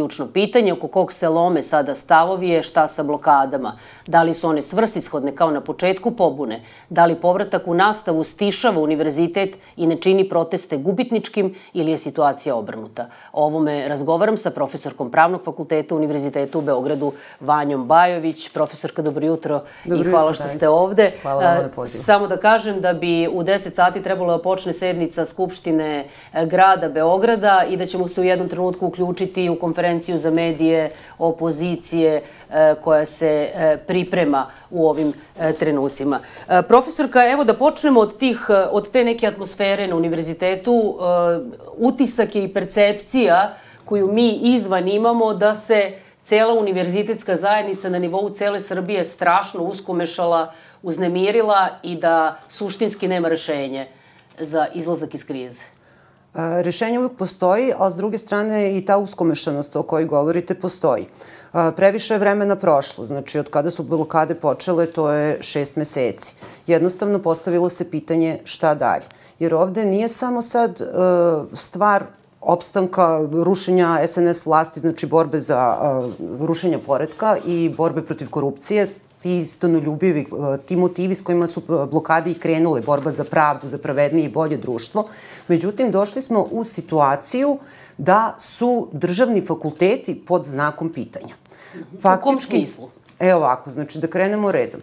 ključno pitanje oko kog se lome sada stavovi je šta sa blokadama. Da li su one svrsishodne kao na početku pobune? Da li povratak u nastavu stišava univerzitet i ne čini proteste gubitničkim ili je situacija obrnuta? O ovome razgovaram sa profesorkom Pravnog fakulteta Univerziteta u Beogradu, Vanjom Bajović. Profesorka, dobro jutro i hvala što ste ovde. Hvala vam na pozivu. Samo da kažem da bi u 10 sati trebalo da počne sednica Skupštine grada Beograda i da ćemo se u jednom trenutku uključiti u konferenciju za medije opozicije koja se priprema u ovim trenucima. Profesorka, evo da počnemo od te neke atmosfere na univerzitetu. Utisak je i percepcija koju mi izvan imamo da se cela univerzitetska zajednica na nivou cele Srbije strašno uskomešala, uznemirila i da suštinski nema rešenje za izlazak iz krize. Rešenje uvijek postoji, a s druge strane i ta uskomešanost o kojoj govorite postoji. Previše je vremena prošlo, znači od kada su blokade počele, to je 6 meseci. Jednostavno postavilo se pitanje šta dalje. Jer ovde nije samo sad stvar opstanka rušenja SNS vlasti, znači borbe za rušenje poretka i borbe protiv korupcije, ti istinoljubivi, ti motivi s kojima su blokade i krenule, borba za pravdu, za pravednije i bolje društvo. Međutim, došli smo u situaciju da su državni fakulteti pod znakom pitanja. U kom smislu? Evo ovako, znači da krenemo redom.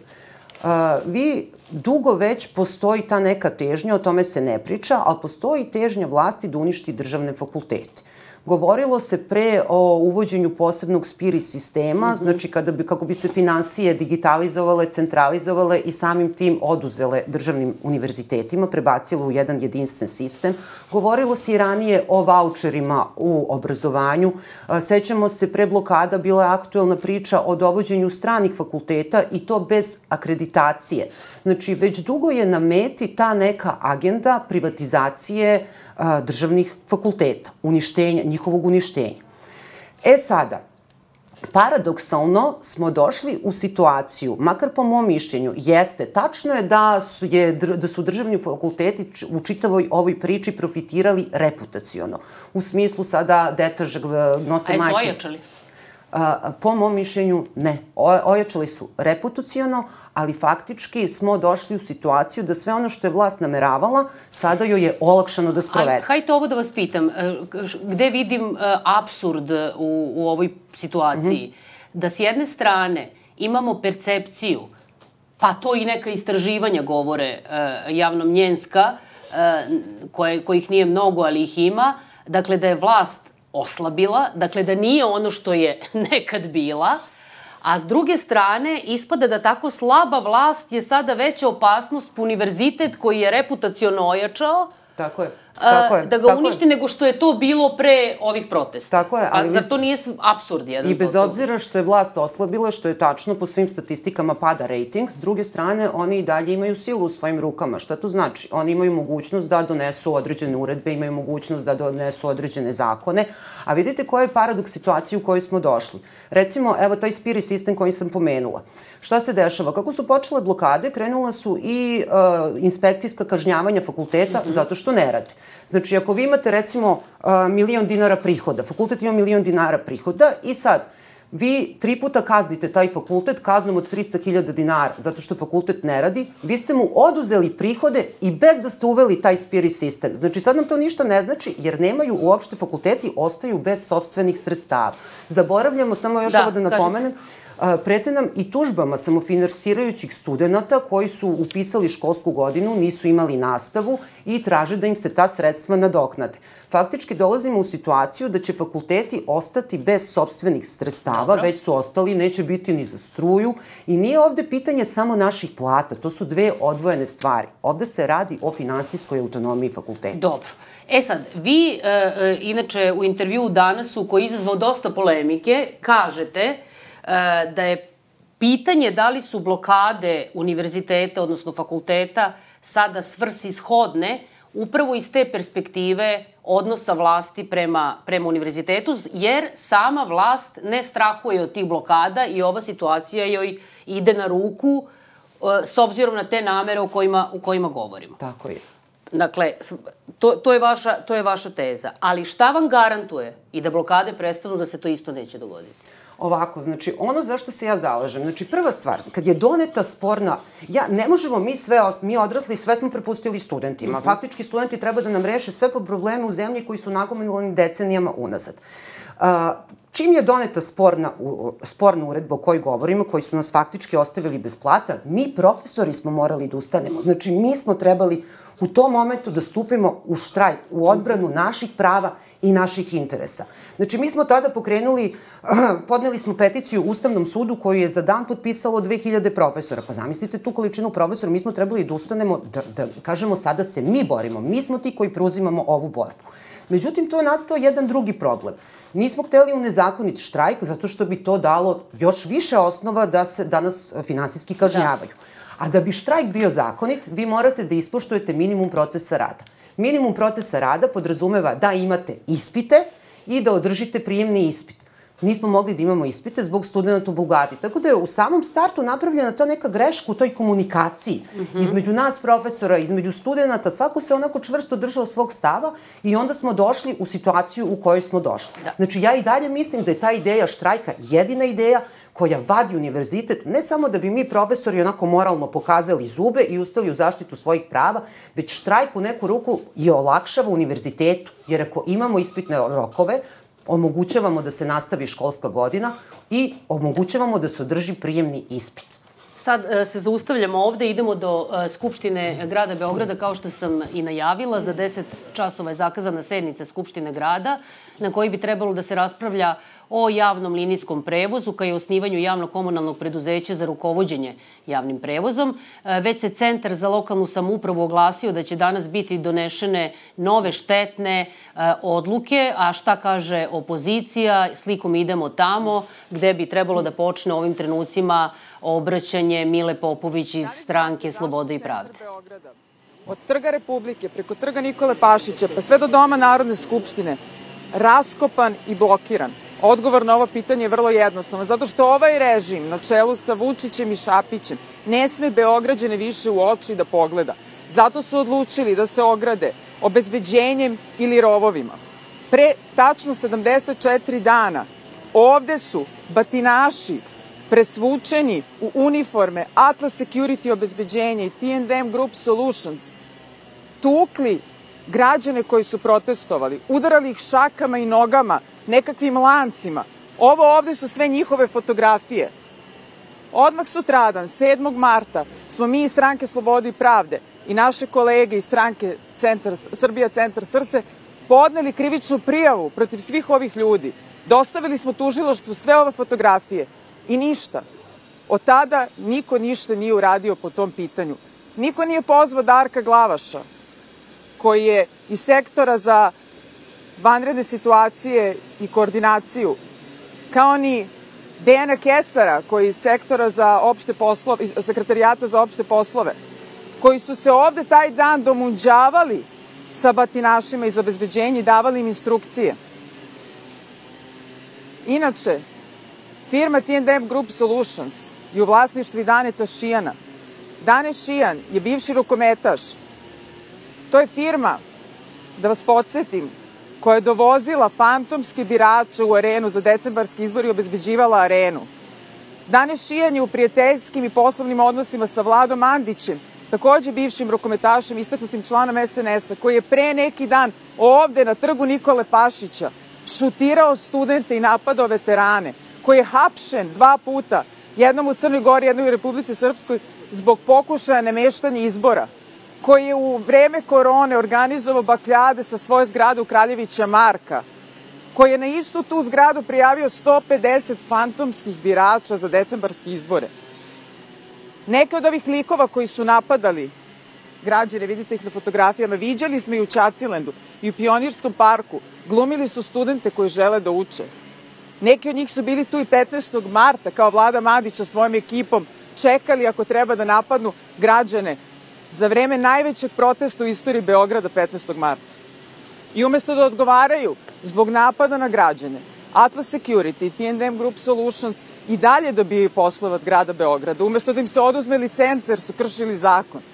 Dugo već postoji ta neka težnja, o tome se ne priča, ali postoji težnja vlasti da uništi državne fakultete. Govorilo se pre o uvođenju posebnog SPIRI sistema, znači kako bi se finansije digitalizovale, centralizovale i samim tim oduzele državnim univerzitetima, prebacile u jedan jedinstven sistem. Govorilo se i ranije o vaučerima u obrazovanju. Sećamo se, pre blokada bila je aktuelna priča o dovođenju stranih fakulteta i to bez akreditacije. Znači, već dugo je na meti ta neka agenda privatizacije državnih fakulteta, njihovog uništenja. Sada, paradoksalno smo došli u situaciju, makar po mom mišljenju, jeste, tačno je da su državni fakulteti u čitavoj ovoj priči profitirali reputaciono. U smislu sada deca nose majice. A jesu ojačali? Po mom mišljenju ne. Ojačali su reputaciono, ali faktički smo došli u situaciju da sve ono što je vlast nameravala, sada joj je olakšano da sprovede. Hajde ovo da vas pitam. Gde vidim apsurd u ovoj situaciji? Da s jedne strane imamo percepciju, pa to i neka istraživanja govore javnomnjenska, kojih nije mnogo, ali ih ima, dakle da je vlast oslabila, dakle da nije ono što je nekad bila, a s druge strane ispada da tako slaba vlast je sada veća opasnost po univerzitet koji je reputaciono ojačao, Tako je. Da ga uništi nego što je to bilo pre ovih protesta. Tako je. A zar to nije apsurd jedan? I bez obzira što je vlast oslabila, što je tačno, po svim statistikama pada rejting, s druge strane, oni i dalje imaju silu u svojim rukama. Šta to znači? Oni imaju mogućnost da donesu određene uredbe, imaju mogućnost da donesu određene zakone. A vidite koji je paradoks situacije u kojoj smo došli. Recimo, evo taj SPIRI sistem koji sam pomenula. Šta se dešava? Kako su počele blokade, krenula su i inspekcijska kažnjavanja fakulteta zato što ne rade. Znači, ako vi imate, recimo, 1.000.000 dinara prihoda, fakultet ima 1.000.000 dinara prihoda i sad, vi 3 puta kaznite taj fakultet kaznom od 300.000 dinara, zato što fakultet ne radi, vi ste mu oduzeli prihode i bez da ste uveli taj SPIRI sistem. Znači, sad nam to ništa ne znači, jer nemaju uopšte fakulteti, ostaju bez sopstvenih sredstava. Zaboravljamo, samo još ovo da napomenem, prete nam i tužbama samofinansirajućih studenta koji su upisali školsku godinu, nisu imali nastavu i traže da im se ta sredstva nadoknade. Faktički dolazimo u situaciju da će fakulteti ostati bez sopstvenih sredstava, već su ostali, neće biti ni za struju i nije ovde pitanje samo naših plata, to su dve odvojene stvari. Ovde se radi o finansijskoj autonomiji fakulteta. Dobro. Sad, vi, inače, u intervjuu Danasu, koji je izazvao dosta polemike, kažete da je pitanje da li su blokade univerziteta, odnosno fakulteta, sada svrsishodne, upravo iz te perspektive odnosa vlasti prema univerzitetu, jer sama vlast ne strahuje od tih blokada i ova situacija joj ide na ruku s obzirom na te namere o kojima govorimo. Tako je. Dakle, to je vaša teza. Ali šta vam garantuje i da blokade prestanu da se to isto neće dogoditi? Ovako, znači, ono zašto se ja zalažem, znači, prva stvar, kad je doneta sporna, ne možemo mi odrasli, sve smo prepustili studentima. Faktički, studenti treba da nam reše sve probleme u zemlji koji su nagomilani decenijama unazad. Čim je doneta sporna uredba o kojoj govorimo, koji su nas faktički ostavili bez plata, mi profesori smo morali da ustanemo. Znači, mi smo trebali u tom momentu da stupimo u štrajk, u odbranu naših prava i naših interesa. Znači, mi smo tada podneli smo peticiju Ustavnom sudu koju je za dan potpisalo 2000 profesora. Pa zamislite tu količinu profesora, mi smo trebali da ustanemo, da kažemo sada se mi borimo, mi smo ti koji preuzimamo ovu borbu. Međutim, to je nastao jedan drugi problem. Nismo hteli u nezakonit štrajk zato što bi to dalo još više osnova da se danas finansijski kažnjavaju. A da bi štrajk bio zakonit, vi morate da ispoštujete minimum procesa rada. Minimum procesa rada podrazumeva da imate ispite i da održite prijemni ispit. Nismo mogli da imamo ispite zbog studenta u Bulgariji. Tako da je u samom startu napravljena ta neka greška u toj komunikaciji između nas profesora, između studenta, svako se onako čvrsto držao svog stava i onda smo došli u situaciju u kojoj smo došli. Znači, ja i dalje mislim da je ta ideja štrajka jedina ideja koja vadi univerzitet, ne samo da bi mi profesori onako moralno pokazali zube i ustali u zaštitu svojih prava, već štrajk u neku ruku i olakšava univerzitetu. Jer ako imamo ispitne rokove, omogućavamo da se nastavi školska godina i omogućavamo da se održi prijemni ispit. Sad se zaustavljamo ovde, idemo do Skupštine grada Beograda, kao što sam i najavila. Za 10 časova je zakazana sednica Skupštine grada, na kojoj bi trebalo da se raspravlja o javnom linijskom prevozu, kao i osnivanju javno-komunalnog preduzeća za rukovođenje javnim prevozom. Već se Centar za lokalnu samoupravu oglasio da će danas biti donešene nove štetne odluke, a šta kaže opozicija? Slikom idemo tamo, gde bi trebalo da počne ovim trenucima obraćanje Mile Popović iz stranke Slobode i pravde. Od Trga Republike, preko Trga Nikole Pašića, pa sve do Doma Narodne skupštine, raskopan i blokiran. Odgovor na ovo pitanje je vrlo jednostavno, zato što ovaj režim na čelu sa Vučićem i Šapićem ne sme Beograđane više u oči da pogleda. Zato su odlučili da se ograde obezbeđenjem ili rovovima. Pre tačno 74 dana ovde su batinaši presvučeni u uniforme Atlas Security obezbeđenja i T&M Group Solutions tukli građane koji su protestovali, udarali ih šakama i nogama, nekakvim lancima. Ovo ovde su sve njihove fotografije. Odmah sutradan, 7. marta, smo mi iz stranke Slobode i pravde i naše kolege iz stranke Srbija Centar Srce podneli krivičnu prijavu protiv svih ovih ljudi. Dostavili smo tužilaštvu sve ove fotografije i ništa. Od tada niko ništa nije uradio po tom pitanju. Niko nije pozvao Darka Glavaša, koji je iz sektora za vanredne situacije i koordinaciju, kao ni Dejana Kesara, koji je iz sektora za opšte poslove, sekretarijata za opšte poslove, koji su se ovde taj dan domunđavali sa batinašima iz obezbeđenja i davali im instrukcije. Inače, firma T&M Group Solutions je u vlasništvu Daneta Šijana. Dane Šijan je bivši rukometaš. To je firma, da vas podsjetim, koja je dovozila fantomske birače u arenu za decembarski izbor i obezbeđivala arenu. Dane Šijan je u prijateljskim i poslovnim odnosima sa Vladom Mandićem, takođe bivšim rukometašem, istaknutim članom SNS-a, koji je pre neki dan ovde na Trgu Nikole Pašića šutirao studente i napadao veterane, koji je hapšen 2 puta, jednom u Crnoj Gori, jednom u Republici Srpskoj, zbog pokušaja nameštanja izbora, koji je u vreme korone organizovao bakljade sa svoje zgrade u Kraljevića Marka, koji je na istu tu zgradu prijavio 150 fantomskih birača za decembarske izbore. Neke od ovih likova koji su napadali građane, vidite ih na fotografijama, viđali smo i u Ćacilendu i u Pionirskom parku, glumili su studente koji žele da uče. Neki od njih su bili tu i 15. marta kao Vlada Mandića svojom ekipom, čekali ako treba da napadnu građane za vreme najvećeg protesta u istoriji Beograda 15. marta. I umesto da odgovaraju zbog napada na građane, Atlas Security i T&M Group Solutions i dalje dobijaju poslove od grada Beograda, umesto da im se oduzme licence jer su kršili zakon.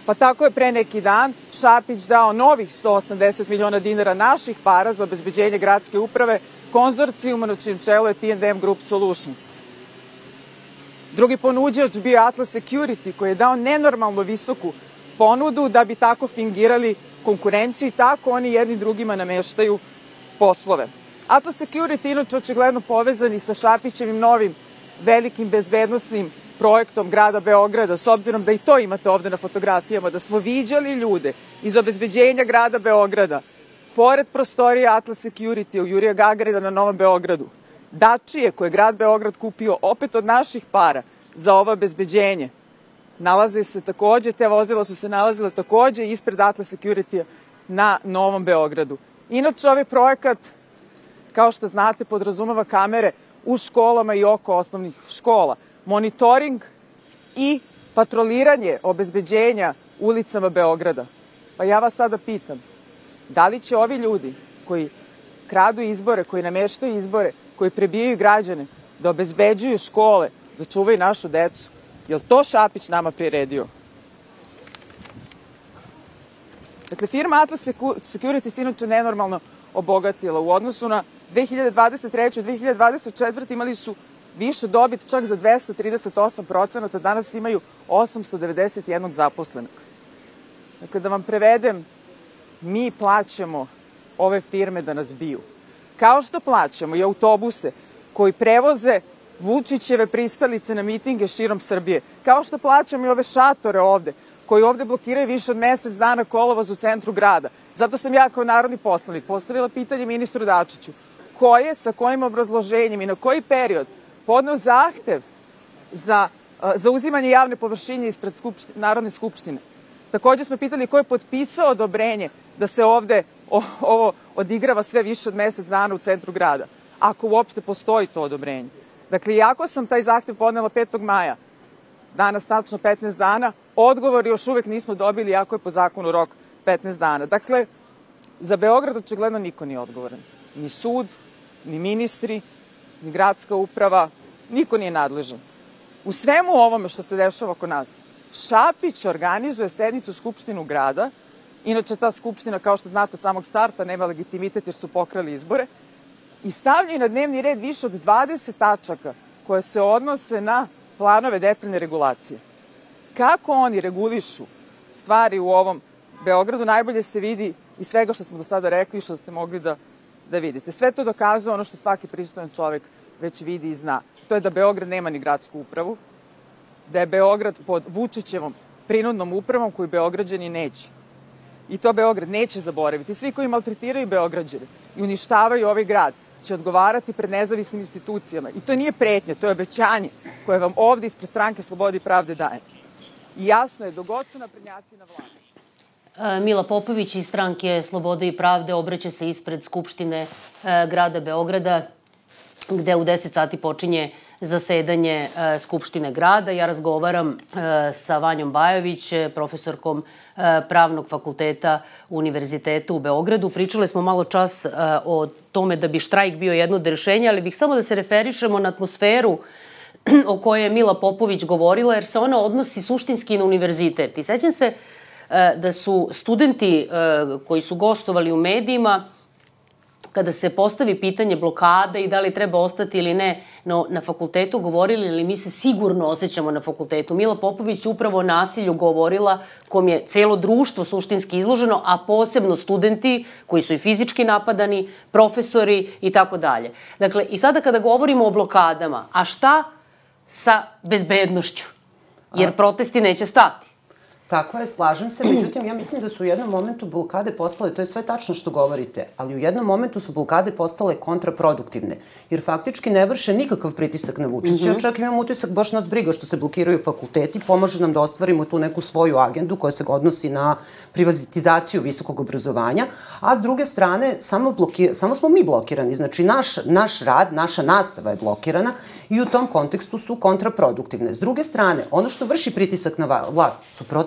Pa tako je pre neki dan Šapić dao novih 180 miliona dinara naših para za obezbeđenje gradske uprave konzorcijuma na čijem čelu je T&M Group Solutions. Drugi ponuđač bio Atlas Security koji je dao nenormalno visoku ponudu da bi tako fingirali konkurenciju i tako oni jedni drugima nameštaju poslove. Atlas Security inače očigledno povezani sa Šapićevim novim velikim bezbednosnim projektom grada Beograda, s obzirom da i to imate ovde na fotografijama, da smo viđali ljude iz obezbeđenja grada Beograda, pored prostorije Atlas Security u Jurija Gagarina na Novom Beogradu. Dačije koje je grad Beograd kupio opet od naših para za ovo obezbeđenje, nalaze se takođe, te vozila su se nalazila takođe ispred Atlas Security na Novom Beogradu. Inače, ovaj projekat, kao što znate, podrazumeva kamere u školama i oko osnovnih škola, monitoring i patroliranje obezbeđenja ulicama Beograda. Pa ja vas sada pitam, da li će ovi ljudi koji kradu izbore, koji nameštaju izbore, koji prebijaju građane, da obezbeđuju škole, da čuvaju našu decu? Je li to Šapić nama priredio? Dakle, firma Atlas Security se inače nenormalno obogatila. U odnosu na 2023. i 2024. imali su više dobit čak za 238%, danas imaju 891 zaposlenog. Dakle, da vam prevedem, mi plaćamo ove firme da nas biju. Kao što plaćamo i autobuse koji prevoze Vučićeve pristalice na mitinge širom Srbije. Kao što plaćamo i ove šatore ovde, koji ovde blokiraju više od mesec dana kolovoz u centru grada. Zato sam ja kao narodni poslanik postavila pitanje ministru Dačiću. Ko je, sa kojim obrazloženjem i na koji period podneo zahtev za uzimanje javne površine ispred Narodne skupštine? Takođe smo pitali ko je potpisao odobrenje da se ovde ovo odigrava sve više od mesec dana u centru grada, ako uopšte postoji to odobrenje. Dakle, iako sam taj zahtev podnela 5. maja, danas tačno 15 dana, odgovor još uvek nismo dobili, iako je po zakonu rok 15 dana. Dakle, za Beograd očigledno niko nije odgovoran. Ni sud, ni ministri, ni gradska uprava, niko nije nadležan. U svemu ovome što se dešava oko nas, Šapić organizuje sednicu Skupštinu grada, inače ta Skupština, kao što znate, od samog starta nema legitimitet jer su pokrali izbore, i stavljaju na dnevni red više od 20 tačaka koje se odnose na planove detaljne regulacije. Kako oni regulišu stvari u ovom Beogradu najbolje se vidi iz svega što smo do sada rekli i što ste mogli da vidite. Sve to dokazuje ono što svaki pristojan čovek već vidi i zna. To je da Beograd nema ni gradsku upravu, da je Beograd pod Vučićevom prinudnom upravom koju Beograđani neće. I to Beograd neće zaboraviti. Svi koji maltretiraju Beograđane i uništavaju ovaj grad će odgovarati pred nezavisnim institucijama. I to nije pretnja, to je obećanje koje vam ovde ispred Stranke Slobode i pravde daje. I jasno je, dok god su naprednjaci na vlasti. Mila Popović iz Stranke Slobode i pravde obraća se ispred Skupštine grada Beograda, gde u 10 sati počinje zasedanje Skupštine grada. Ja razgovaram sa Vanjom Bajović, profesorkom Pravnog fakulteta Univerziteta u Beogradu. Pričali smo malo čas o tome da bi štrajk bio jedno od rešenja, ali bih samo da se referišemo na atmosferu o kojoj je Mila Popović govorila, jer se ona odnosi suštinski na univerzitet. I sećam se da su studenti koji su gostovali u medijima, kada se postavi pitanje blokade i da li treba ostati ili ne na fakultetu, govorili ili mi se sigurno osjećamo na fakultetu. Mila Popović je upravo o nasilju govorila, kom je celo društvo suštinski izloženo, a posebno studenti koji su i fizički napadani, profesori i tako dalje. Dakle, i sada kada govorimo o blokadama, a šta sa bezbednošću? Jer protesti neće stati. Tako je, slažem se, međutim, ja mislim da su u jednom momentu blokade postale, to je sve tačno što govorite, ali u jednom momentu su blokade postale kontraproduktivne, jer faktički ne vrše nikakav pritisak na Vučića. Čak imam utisak, baš nas briga što se blokiraju fakulteti, pomaže nam da ostvarimo tu neku svoju agendu koja se odnosi na privatizaciju visokog obrazovanja, a s druge strane, samo smo mi blokirani, znači naš rad, naša nastava je blokirana i u tom kontekstu su kontraproduktivne. S druge strane, ono što vrši pritisak na vlast su protesti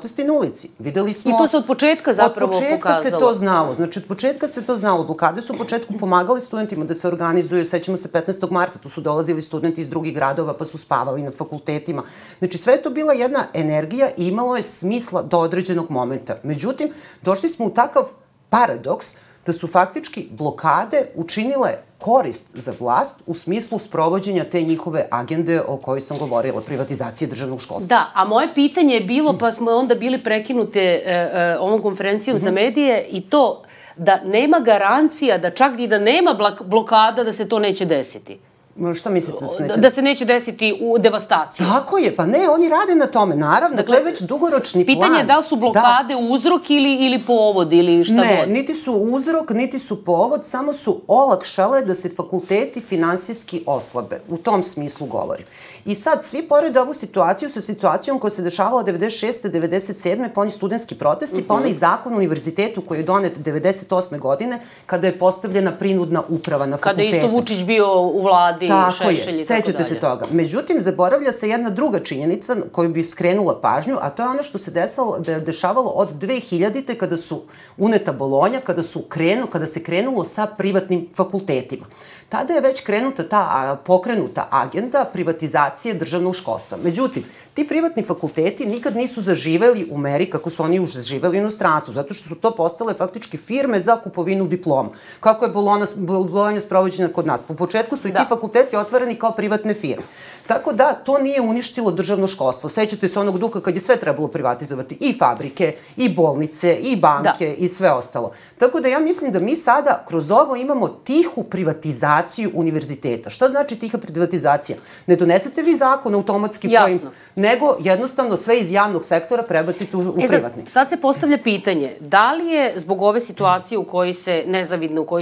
protesti na ulici. Videli smo... I to se od početka zapravo pokazalo. Od početka se to znalo. Znači, od početka se to znalo. Blokade su u početku pomagali studentima da se organizuju. Sećamo se 15. marta, tu su dolazili studenti iz drugih gradova, pa su spavali na fakultetima. Znači, sve je to bila jedna energija i imalo je smisla do određenog momenta. Međutim, došli smo u takav paradoks da su faktički blokade učinile korist za vlast u smislu sprovođenja te njihove agende o kojoj sam govorila, privatizacije državnog školstva. Da, a moje pitanje je bilo, pa smo onda bili prekinute ovom konferencijom za medije, i to da nema garancija da čak i da nema blokada da se to neće desiti. Šta mislite da se neće? Da se neće desiti u devastaciji. Tako je, pa ne, oni rade na tome, naravno, dakle, to je već dugoročni plan. Pitanje je da li su blokade uzrok ili povod ili šta god? Ne, niti su uzrok, niti su povod, samo su olakšale da se fakulteti finansijski oslabe. U tom smislu govorim. I sad, svi porede ovu situaciju sa situacijom koja se dešavala 96. 97. pa oni studentski protesti, pa onaj zakon o univerzitetu koji je donet 98. godine, kada je postavljena prinudna uprava na fakultetu. Kada je isto Vučić bio u vladi, Šešelj i tako dalje. Sećate se toga. Međutim, zaboravlja se jedna druga činjenica koju bi skrenula pažnju, a to je ono što se dešavalo od 2000. kada su uneta Bolonja, kada se krenulo sa privatnim fakultetima. Tada je već pokrenuta agenda privatizacije državnog školstva. Međutim, ti privatni fakulteti nikad nisu zaživeli u meri kako su oni zaživeli u inostranstvu, zato što su to postale faktički firme za kupovinu diploma. Kako je Bolonja sprovođena kod nas? Po početku su i ti fakulteti otvoreni kao privatne firme. Tako da, to nije uništilo državno školstvo. Sećate se onog duha kad je sve trebalo privatizovati, i fabrike, i bolnice, i banke, i sve ostalo. Tako da ja mislim da mi sada kroz ovo imamo tihu privatizaciju univerziteta. Šta znači tiha privatizacija? Ne donesete vi zakon automatski kojim, nego jednostavno sve iz javnog sektora prebacite u privatni. Sad se postavlja pitanje, da li je zbog ove situacije u kojoj se, nezavidno, u kojoj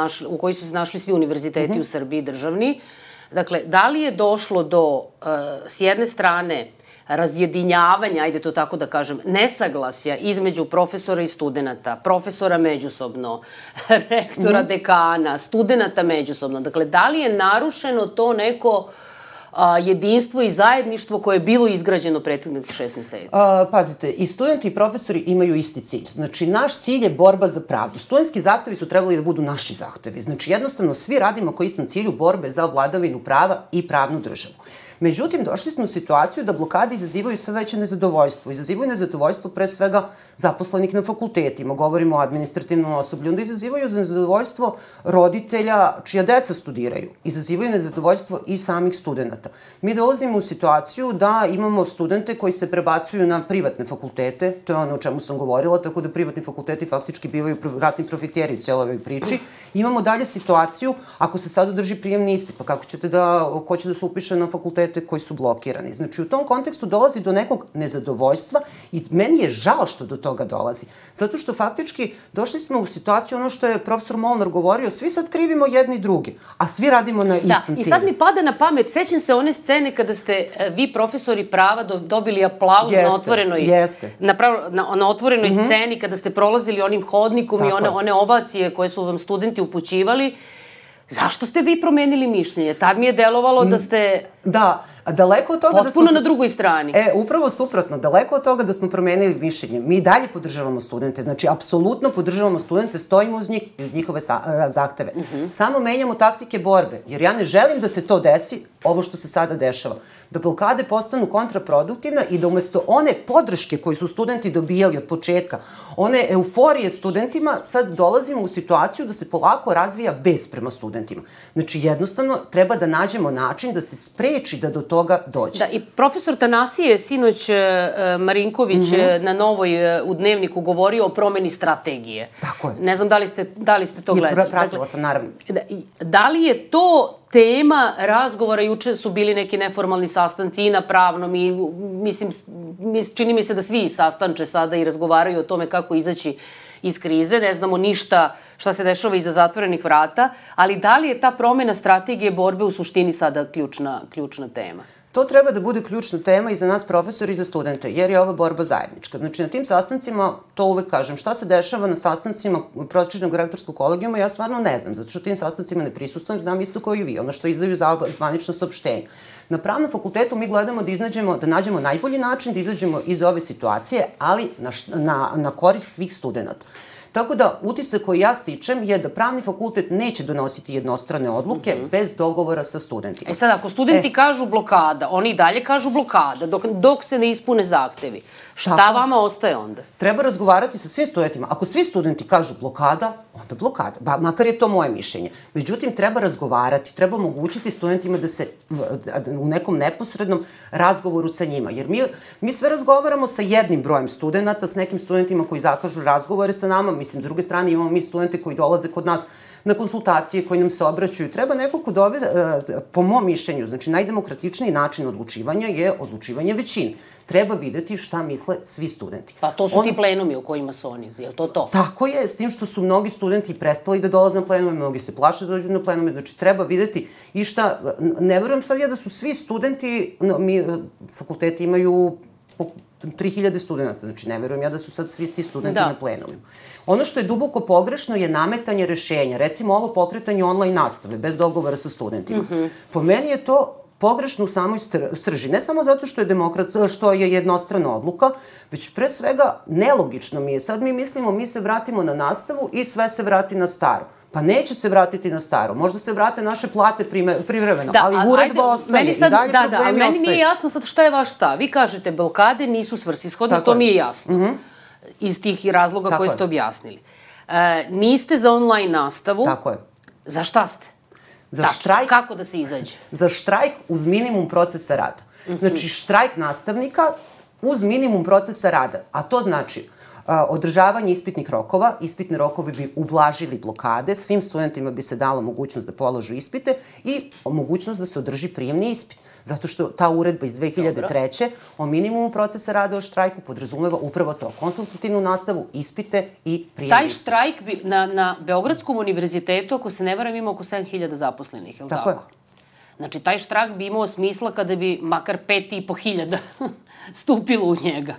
su se našli svi univerziteti u Srbiji državni, dakle, da li je došlo do, s jedne strane, razjedinjavanja, ajde to tako da kažem, nesaglasja između profesora i studenta, profesora međusobno, rektora, dekana, studenta međusobno. Dakle, da li je narušeno to neko jedinstvo i zajedništvo koje je bilo izgrađeno prethodnih 6 meseci? Pazite, i studenti i profesori imaju isti cilj. Znači, naš cilj je borba za pravdu. Studentski zahtevi su trebali da budu naši zahtevi. Znači, jednostavno, svi radimo kao istom cilju borbe za vladavinu prava i pravnu državu. Međutim, došli smo u situaciju da blokade izazivaju sve veće nezadovoljstvo. Izazivaju nezadovoljstvo pre svega zaposlenih na fakultetima, govorimo o administrativnom osoblju, onda izazivaju nezadovoljstvo roditelja čija deca studiraju, izazivaju nezadovoljstvo i samih studenta. Mi dolazimo u situaciju da imamo studente koji se prebacuju na privatne fakultete, to je ono o čemu sam govorila, tako da privatni fakulteti faktički bivaju ratni profiteri u cijeloj ovoj priči. Imamo dalje situaciju, ako se sad održi prijemni ispit, pa kako ćete ko će da se upiše na fakultete koji su blokirani. Znači, u tom kontekstu dolazi do nekog nezadovoljstva i meni je žao što do toga dolazi. Zato što faktički došli smo u situaciju, ono što je profesor Molnar govorio, svi sad krivimo jedni drugi, a svi radimo na istom cilju. I sad mi pada na pamet, sećam se one scene kada ste vi, profesori prava, dobili aplauz na otvorenoj sceni, kada ste prolazili onim hodnikom i one ovacije koje su vam studenti upućivali. Zašto ste vi promenili mišljenje? Tad mi je delovalo da ste... Da, daleko od toga da smo... Potpuno na drugoj strani. Upravo suprotno, daleko od toga da smo promenili mišljenje. Mi dalje podržavamo studente, znači, apsolutno podržavamo studente, stojimo uz njih i uz njihove zahteve. Samo menjamo taktike borbe, jer ja ne želim da se to desi, ovo što se sada dešava. Da blokade postanu kontraproduktivna i da umesto one podrške koje su studenti dobijali od početka, one euforije studentima, sad dolazimo u situaciju da se polako razvija bes prema studentima. Znači, jednostavno, treba da nađemo način da se spreči da do toga dođe. Da, i profesor Tanasije je sinoć Marinković na Novoj u Dnevniku govorio o promeni strategije. Tako je. Ne znam da li ste to gledali. Pratila sam, naravno. Da li je to tema razgovora? Juče su bili neki neformalni sastanci i na pravnom i, mislim, čini mi se da svi sastanče sada i razgovaraju o tome kako izaći iz krize, ne znamo ništa šta se dešava iza zatvorenih vrata, ali da li je ta promena strategije borbe u suštini sada ključna tema? To treba da bude ključna tema i za nas profesori i za studente, jer je ova borba zajednička. Znači, na tim sastancima, to uvek kažem, šta se dešava na sastancima prosječnog rektorskog kolegijuma, ja stvarno ne znam, zato što tim sastancima ne prisustvujem, znam isto kao i vi, ono što izdaju zvanično saopštenje. Na pravnom fakultetu mi gledamo da nađemo najbolji način da izađemo iz ove situacije, ali na korist svih studenta. Tako da, utisak koji ja stičem je da pravni fakultet neće donositi jednostrane odluke bez dogovora sa studentima. Sad, ako studenti kažu blokada, oni i dalje kažu blokada, dok se ne ispune zahtevi. Šta vama ostaje onda? Treba razgovarati sa svim studentima. Ako svi studenti kažu blokada, onda blokada. Makar je to moje mišljenje. Međutim, treba razgovarati, treba omogućiti studentima da se u nekom neposrednom razgovoru sa njima. Jer mi sve razgovaramo sa jednim brojem studenta, s nekim studentima koji zakažu razgovore sa nama. Mislim, s druge strane imamo mi studente koji dolaze kod nas na konsultacije, koji nam se obraćaju. Treba neko ko po mom mišljenju, znači najdemokratičniji način odlučivanja je odlučivanje većine. Treba videti šta misle svi studenti. Pa to su ti plenumi u kojima su oni, je li to to? Tako je, s tim što su mnogi studenti prestali da dolaze na plenume, mnogi se plaše da dođu na plenume, znači treba videti i šta, ne verujem sad ja da su svi studenti, fakulteti imaju 3000 studenta, znači ne verujem ja da su sad svi ti studenti na plenumima. Ono što je duboko pogrešno je nametanje rešenja, recimo ovo pokretanje online nastave, bez dogovora sa studentima. Po meni je to pogrešno u samoj srži. Ne samo zato što je jednostrana odluka, već pre svega nelogično mi je. Sad mi mislimo, mi se vratimo na nastavu i sve se vrati na staro. Pa neće se vratiti na staro. Možda se vrate naše plate privremeno, ali uredba ostaje i dalje problemi ostaju. Meni nije jasno sad šta je vaš stav. Vi kažete blokade nisu svrsishodne, to mi je jasno. Iz tih razloga koje ste objasnili. Niste za online nastavu. Tako je. Za šta ste? Za štrajk. Kako da se izađe? Za štrajk uz minimum procesa rada. Znači, štrajk nastavnika uz minimum procesa rada. A to znači održavanje ispitnih rokova. Ispitne rokovi bi ublažili blokade. Svim studentima bi se dala mogućnost da položu ispite i mogućnost da se održi prijemni ispit. Zato što ta uredba iz 2003. o minimumu procesa rada o štrajku podrazumeva upravo to. Konsultativnu nastavu, ispite i prijemni ispit. Taj štrajk bi na Beogradskom univerzitetu, ako se ne varam, ima oko 7000 zaposlenih, je li tako? Tako je. Znači, taj štrajk bi imao smisla kada bi makar 5500 stupilo u njega.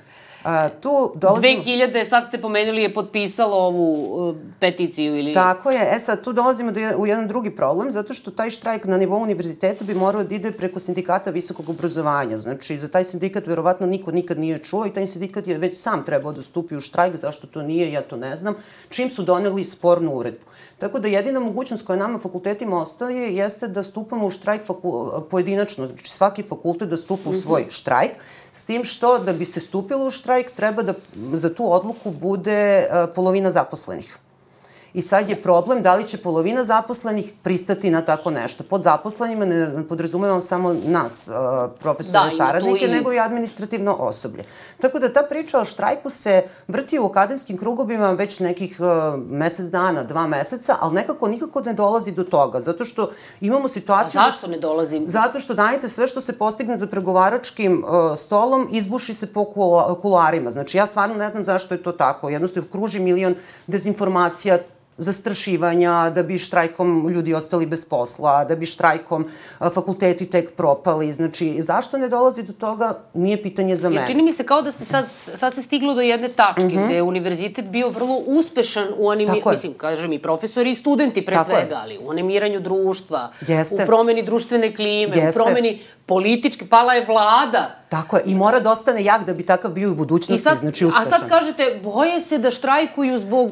2000, sad ste pomenuli, je potpisalo ovu peticiju ili... Tako je. Sad tu dolazimo u jedan drugi problem, zato što taj štrajk na nivou univerziteta bi morao da ide preko sindikata visokog obrazovanja. Znači, za taj sindikat verovatno niko nikad nije čuo i taj sindikat je već sam trebao da stupi u štrajk. Zašto to nije, ja to ne znam. Čim su doneli spornu uredbu. Tako da jedina mogućnost koja nama fakultetima ostaje jeste da stupamo u štrajk pojedinačno. Znači, svaki fakultet da stupa u svoj štrajk. S tim što, da bi se stupilo u štrajk, treba da za tu odluku bude polovina zaposlenih. I sad je problem da li će polovina zaposlenih pristati na tako nešto. Pod zaposlenima ne podrazumevam samo nas, profesore i saradnike, nego i administrativno osoblje. Tako da ta priča o štrajku se vrti u akademskim krugovima već nekih mesec dana, 2 meseca, ali nekako nikako ne dolazi do toga. Zato što imamo situaciju... A zašto ne dolazi? Zato što, Danica, sve što se postigne za pregovaračkim stolom izbuši se po kuloarima. Znači, ja stvarno ne znam zašto je to tako. Jednostavno, kruži milion dezinformacija, zastrašivanja, da bi štrajkom ljudi ostali bez posla, da bi štrajkom fakulteti tek propali. Znači, zašto ne dolazi do toga, nije pitanje za mene. Jer čini mi se kao da ste sad se stiglo do jedne tačke gde je univerzitet bio vrlo uspešan u animiranju, mislim, kažem i profesori i studenti pre svega, ali u animiranju društva, u promeni društvene klime, u promeni političke, pala je vlada. Tako je, i mora da ostane jak da bi takav bio u budućnosti, znači uspešan. A sad kažete, boje se da štrajkuju zbog...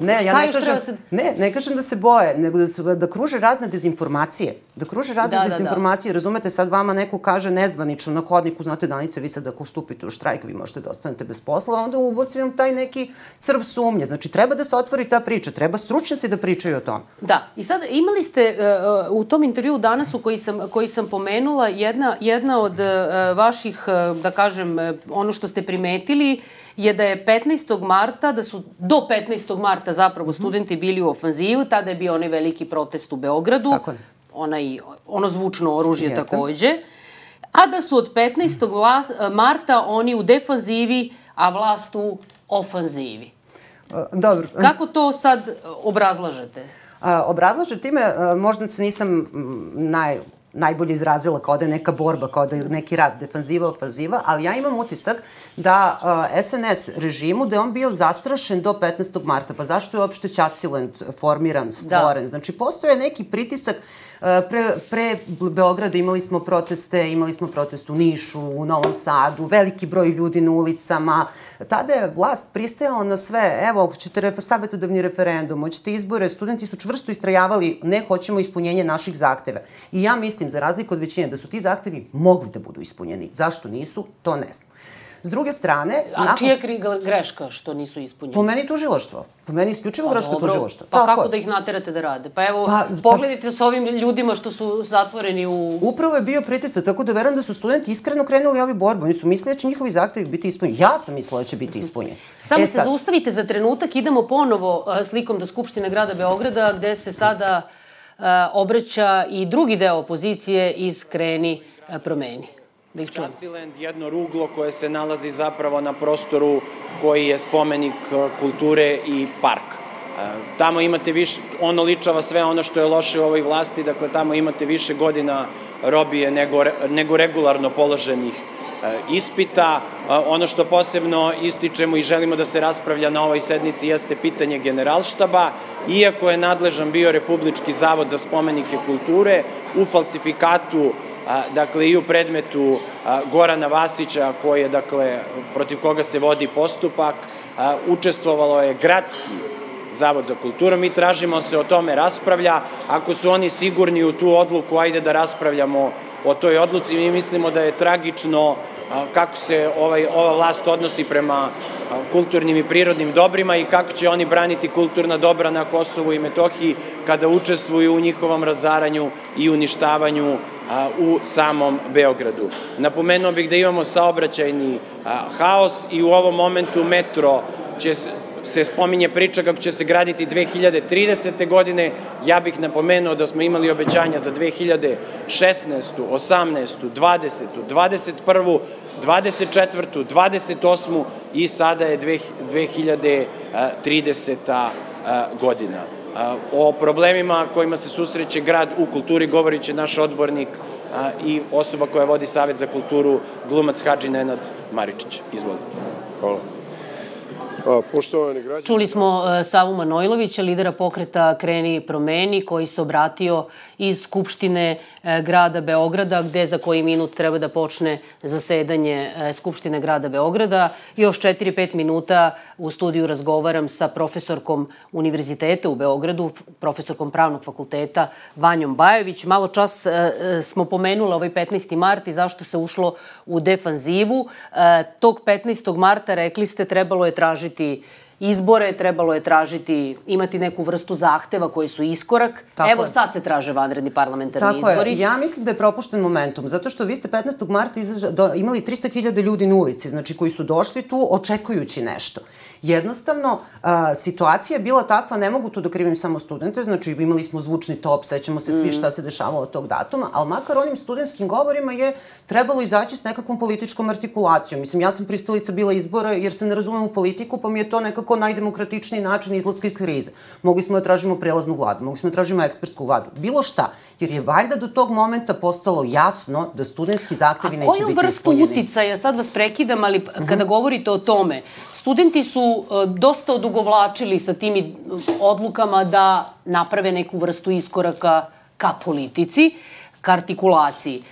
Ne kažem da se boje, nego da kruže razne dezinformacije. Da kruže razne dezinformacije, razumete, sad vama neko kaže nezvanično na hodniku, znate, Danice, vi sad ako stupite u štrajk, vi možete da ostanete bez posla, onda ubaci vam taj neki crv sumnje. Znači, treba da se otvori ta priča, treba stručnjaci da pričaju o tom. Da, i sad imali ste u tom intervjuu danas koji sam pomenula, jedna od vaših, da kažem, ono što ste primetili je da je 15. marta, da su do 15. marta zapravo studenti bili u ofanzivu, tada je bio onaj veliki protest u Beogradu, ono zvučno oružje takođe, a da su od 15. marta oni u defanzivi, a vlast u ofanzivi. Dobro. Kako to sad obrazlažete? Obrazlažem time, možda se nisam najbolje izrazila kao da je neka borba, kao da je neki rat, defanziva, ofanziva, ali ja imam utisak da SNS režimu, da je on bio zastrašen do 15. marta. Pa zašto je uopšte Ćaciland formiran, stvoren? Znači, postoje neki pritisak. Pre Beograda imali smo protest u Nišu, u Novom Sadu, veliki broj ljudi na ulicama. Tada je vlast pristajala na sve. Evo, hoćete savetodavni referendum, hoćete izbore, studenti su čvrsto istrajavali, ne hoćemo ispunjenje naših zahteva. I ja mislim, za razliku od većine, da su ti zahtevi mogli da budu ispunjeni. Zašto nisu, to ne znam. S druge strane... A čija je greška što nisu ispunjeni? Po meni tužilaštvo. Po meni isključivo greška tužilaštva. Pa kako da ih naterate da rade? Pa evo, pogledajte s ovim ljudima što su zatvoreni u... Upravo je bio pritisak, tako da verujem da su studenti iskreno krenuli ovi borbu. Oni su mislili da će njihovi zahtevi biti ispunjeni. Ja sam mislila da će biti ispunjeni. Samo se zaustavite za trenutak, idemo ponovo slikom do Skupštine grada Beograda, gde se sada obraća i drugi deo opozicije iz Kreni promeni. Ćaciland, jedno ruglo koje se nalazi zapravo na prostoru koji je spomenik kulture i park. Tamo imate više, ono ličava sve ono što je loše u ovoj vlasti, dakle tamo imate više godina robije nego regularno položenih ispita. Ono što posebno ističemo i želimo da se raspravlja na ovoj sednici jeste pitanje Generalštaba. Iako je nadležan bio Republički zavod za spomenike kulture, u falsifikatu, dakle i u predmetu Gorana Vasića, protiv koga se vodi postupak, učestvovalo je Gradski zavod za kulturu. Mi tražimo da se o tome raspravlja. Ako su oni sigurni u tu odluku, ajde da raspravljamo o toj odluci. Mi mislimo da je tragično kako se ova vlast odnosi prema kulturnim i prirodnim dobrima i kako će oni braniti kulturna dobra na Kosovu i Metohiji kada učestvuju u njihovom razaranju i uništavanju u samom Beogradu. Napomenuo bih da imamo saobraćajni haos i u ovom momentu metro se spominje priča kako će se graditi 2030. godine. Ja bih napomenuo da smo imali obećanja za 2016., 18., 20., 21., 24., 28. i sada je 2030. godina. O problemima kojima se susreće grad u kulturi govorit će naš odbornik i osoba koja vodi Savet za kulturu, glumac Hadži Nenad Maričić. Izvolite. Hvala. Poštovani građani... Čuli smo Savu Manojlovića, lidera pokreta Kreni promeni, koji se obratio iz Skupštine grada Beograda, gde za koji minut treba da počne zasedanje Skupštine grada Beograda. Još 4-5 minuta u studiju razgovaram sa profesorkom Univerziteta u Beogradu, profesorkom Pravnog fakulteta Vanjom Bajević. Malo čas smo pomenuli ovaj 15. mart i zašto se ušlo u defanzivu. Tog 15. marta, rekli ste, trebalo je tražiti izbore, trebalo je imati neku vrstu zahteva koji su iskorak. Evo sad se traže vanredni parlamentarni izbori. Tako je. Ja mislim da je propušten momentum, zato što vi ste 15. marta imali 300.000 ljudi na ulici, znači koji su došli tu očekujući nešto. Jednostavno, situacija je bila takva, ne mogu tu da krivim samo studente, znači imali smo zvučni top, sećamo se svi šta se dešavalo tog datuma, ali makar onim studentskim govorima je trebalo izaći s nekakvom političkom artikulacijom. Mislim, ja sam pristalica bila izbora jer se ne razumem u politiku, pa mi je to nekako najdemokratičniji način izlaska iz krize. Mogli smo da tražimo prelaznu vladu, mogli smo da tražimo ekspertsku vladu, bilo šta, jer je valjda do tog momenta postalo jasno da studentski zahtevi neće biti ispunjeni. A koju vrstu uticaja, sad vas prekidam, ali kada govorite o tome, studenti su dosta odugovlačili sa tim odlukama da naprave neku vrstu iskoraka ka politici, ka artikulaciji.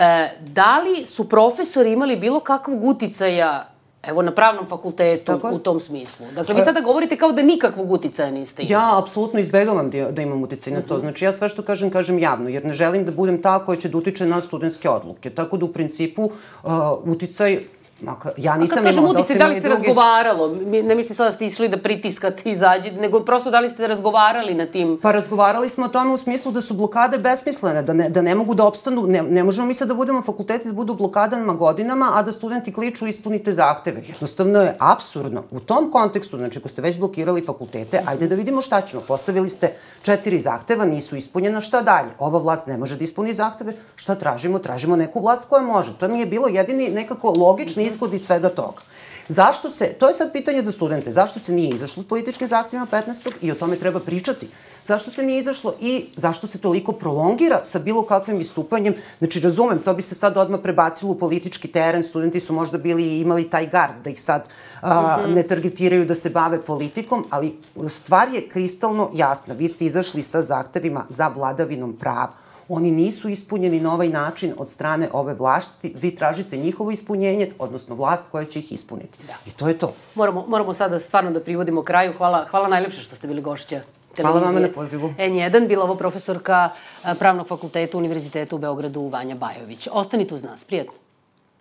Da li su profesori imali bilo kakvog uticaja, evo, na Pravnom fakultetu u tom smislu? Dakle, vi sada govorite kao da nikakvog uticaja niste imali. Ja apsolutno izbegavam da imam uticaj na to. Znači, ja sve što kažem javno, jer ne želim da budem ta koja će da utiče na studentske odluke. Tako da, u principu, uticaj... Ja nisam imala, kažem uticaj, da li ste razgovaralo? Ne mislim sada da ste išli da pritiskate, izađi, nego prosto da li ste razgovarali na tim... Pa razgovarali smo o tome u smislu da su blokade besmislene, da ne mogu da opstanu, ne možemo mi sad da budemo fakulteti, da budu blokadama godinama, a da studenti kliču ispunite zahteve. Jednostavno je apsurdno. U tom kontekstu, znači ako ste već blokirali fakultete, ajde da vidimo šta ćemo. Postavili ste 4 zahteva, nisu ispunjena, šta dalje? Ova vlast ne može da ispuni zahteve, šta tražimo? Tražimo neku vlast koja može. To mi je bilo jedini nekako logični je ishod iz svega toga. Zašto se, to je sad pitanje za studente, zašto se nije izašlo s političkim zahtjevima 15. i o tome treba pričati. Zašto se nije izašlo i zašto se toliko prolongira sa bilo kakvim istupanjem. Znači, razumem, to bi se sad odmah prebacilo u politički teren, studenti su možda imali taj gard da ih sad ne targetiraju da se bave politikom, ali stvar je kristalno jasna. Vi ste izašli sa zahtevima za vladavinom prava. Oni nisu ispunjeni na ovaj način od strane ove vlasti. Vi tražite njihovo ispunjenje, odnosno vlast koja će ih ispuniti. I to je to. Moramo sada stvarno da privodimo kraju. Hvala najlepše što ste bili gošća televizije. Hvala vama na pozivu. N1, bila ovo profesorka Pravnog fakulteta Univerziteta u Beogradu Vanja Bajović. Ostanite uz nas. Prijetno.